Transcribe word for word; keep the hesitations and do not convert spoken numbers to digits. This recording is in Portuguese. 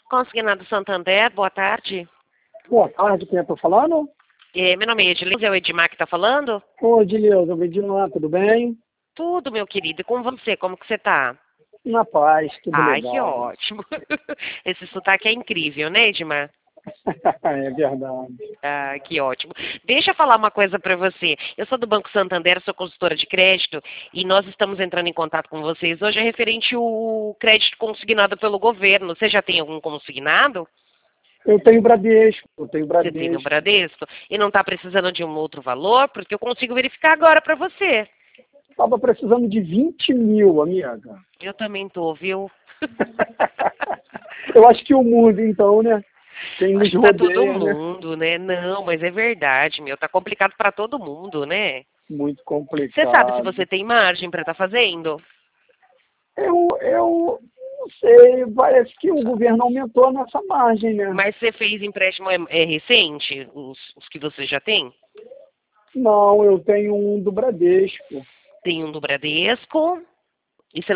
Consignado Santander, boa tarde. Boa tarde, quem eu tô falando? É, meu nome é Edileuza, é o Edmar que está falando? Ô, Edileuza, Edileuza, tudo bem? Tudo, meu querido. E com você, como que você tá? Na paz, tudo Ai, que legal. ótimo. Esse sotaque é incrível, né, Edmar? É verdade. Ah, que ótimo. Deixa eu falar uma coisa para você. Eu sou do Banco Santander, sou consultora de crédito e nós estamos entrando em contato com vocês hoje é referente ao crédito consignado pelo governo. Você já tem algum consignado? Eu tenho Bradesco, eu tenho Você tem no Bradesco. Bradesco? E não está precisando de um outro valor? Porque eu consigo verificar agora para você. Tava precisando de vinte mil, amiga. Eu também tô, viu? Eu acho que o mundo, então, né? Quem nos Acho que tá todo rodeia, né? mundo, né? Não, mas é verdade, meu. Tá complicado para todo mundo, né? Muito Você sabe se complicado. você tem margem para estar fazendo? Eu, eu não sei, parece que o governo aumentou a nossa margem, né? Mas você fez empréstimo é, é recente, os, os que você já tem? Não, eu tenho um do Bradesco. Tem um do Bradesco.